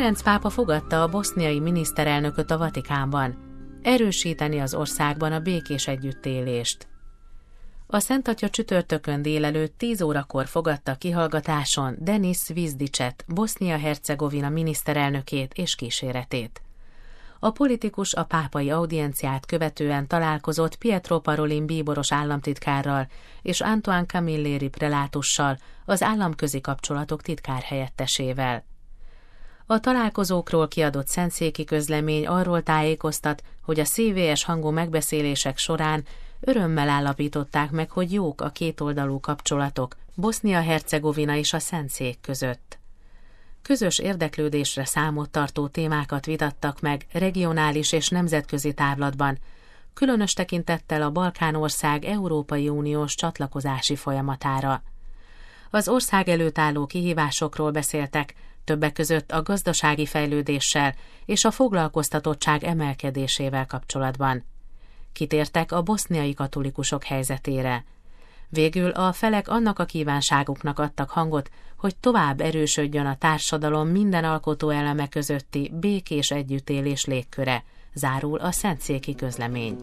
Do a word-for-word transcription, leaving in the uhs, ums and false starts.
Ferenc pápa fogadta a boszniai miniszterelnököt a Vatikánban. Erősíteni az országban a békés együttélést. A Szentatya csütörtökön délelőtt tíz órakor fogadta kihallgatáson Denis Zvizdicset, Bosznia-Hercegovina miniszterelnökét és kíséretét. A politikus a pápai audienciát követően találkozott Pietro Parolin bíboros államtitkárral és Antoine Camilleri prelátussal, az államközi kapcsolatok titkárhelyettesével. A találkozókról kiadott szentszéki közlemény arról tájékoztat, hogy a szívélyes hangú megbeszélések során örömmel állapították meg, hogy jók a kétoldalú kapcsolatok Bosznia-Hercegovina és a Szentszék között. Közös érdeklődésre számot tartó témákat vitattak meg regionális és nemzetközi távlatban, különös tekintettel a Balkánország Európai Uniós csatlakozási folyamatára. Az ország előtt álló kihívásokról beszéltek, többek között a gazdasági fejlődéssel és a foglalkoztatottság emelkedésével kapcsolatban. Kitértek a boszniai katolikusok helyzetére. Végül a felek annak a kívánságuknak adtak hangot, hogy tovább erősödjön a társadalom minden alkotó eleme közötti békés együttélés légköre, zárul a szentszéki közlemény.